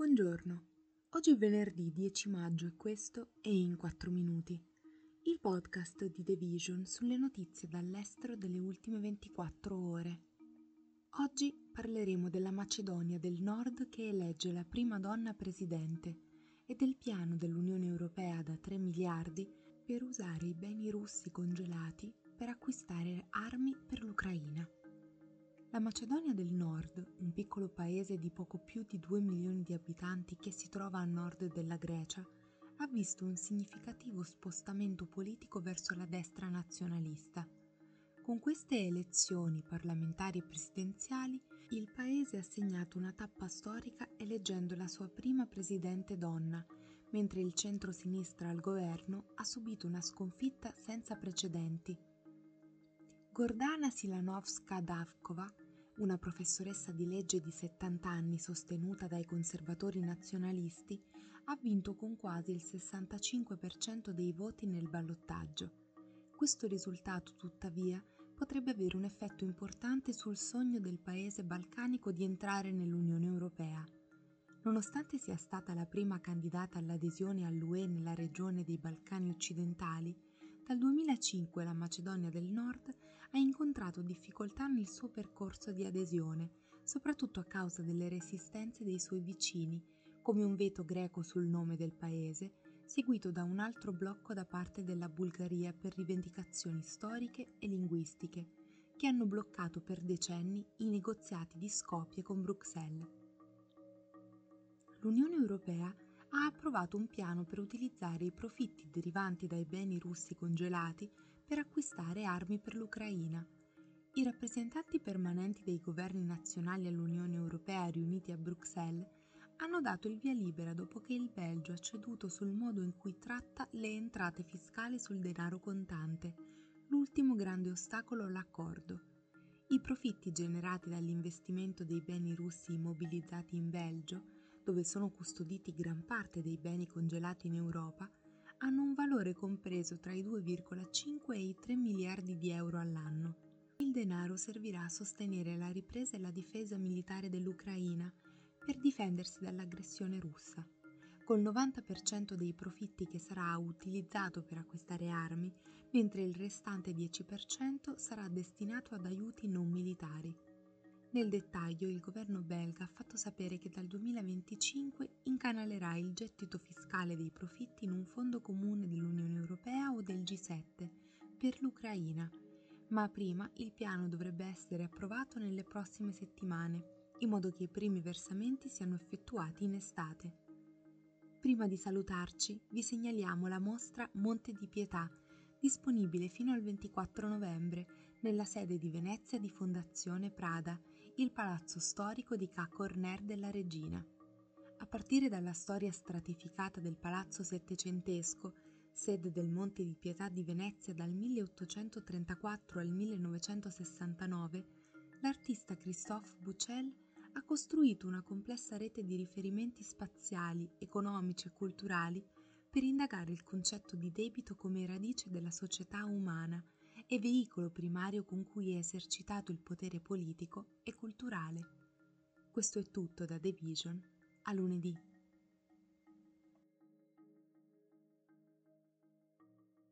Buongiorno, oggi è venerdì 10 maggio e questo è In 4 Minuti, il podcast di The Vision sulle notizie dall'estero delle ultime 24 ore. Oggi parleremo della Macedonia del Nord che elegge la prima donna presidente e del piano dell'Unione Europea da 3 miliardi per usare i beni russi congelati per acquistare armi per l'Ucraina. La Macedonia del Nord, un piccolo paese di poco più di 2 milioni di abitanti che si trova a nord della Grecia, ha visto un significativo spostamento politico verso la destra nazionalista. Con queste elezioni parlamentari e presidenziali, il paese ha segnato una tappa storica eleggendo la sua prima presidente donna, mentre il centro-sinistra al governo ha subito una sconfitta senza precedenti. Gordana Silanovska-Davkova, una professoressa di legge di 70 anni sostenuta dai conservatori nazionalisti, ha vinto con quasi il 65% dei voti nel ballottaggio. Questo risultato, tuttavia, potrebbe avere un effetto importante sul sogno del paese balcanico di entrare nell'Unione Europea. Nonostante sia stata la prima candidata all'adesione all'UE nella regione dei Balcani occidentali, dal 2005 la Macedonia del Nord ha incontrato difficoltà nel suo percorso di adesione, soprattutto a causa delle resistenze dei suoi vicini, come un veto greco sul nome del paese, seguito da un altro blocco da parte della Bulgaria per rivendicazioni storiche e linguistiche, che hanno bloccato per decenni i negoziati di Skopje con Bruxelles. L'Unione Europea ha approvato un piano per utilizzare i profitti derivanti dai beni russi congelati per acquistare armi per l'Ucraina. I rappresentanti permanenti dei governi nazionali all'Unione Europea riuniti a Bruxelles hanno dato il via libera dopo che il Belgio ha ceduto sul modo in cui tratta le entrate fiscali sul denaro contante, l'ultimo grande ostacolo all'accordo. I profitti generati dall'investimento dei beni russi immobilizzati in Belgio, dove sono custoditi gran parte dei beni congelati in Europa, hanno un valore compreso tra i 2,5 e i 3 miliardi di euro all'anno. Il denaro servirà a sostenere la ripresa e la difesa militare dell'Ucraina per difendersi dall'aggressione russa. Col 90% dei profitti che sarà utilizzato per acquistare armi, mentre il restante 10% sarà destinato ad aiuti non militari. Nel dettaglio, il governo belga ha fatto sapere che dal 2025 incanalerà il gettito fiscale dei profitti in un fondo comune dell'Unione Europea o del G7 per l'Ucraina, ma prima il piano dovrebbe essere approvato nelle prossime settimane, in modo che i primi versamenti siano effettuati in estate. Prima di salutarci, vi segnaliamo la mostra Monte di Pietà, disponibile fino al 24 novembre nella sede di Venezia di Fondazione Prada, il palazzo storico di Ca' Corner della Regina. A partire dalla storia stratificata del palazzo settecentesco, sede del Monte di Pietà di Venezia dal 1834 al 1969, l'artista Christophe Bucel ha costruito una complessa rete di riferimenti spaziali, economici e culturali per indagare il concetto di debito come radice della società umana e veicolo primario con cui è esercitato il potere politico e culturale. Questo è tutto da The Vision. A lunedì.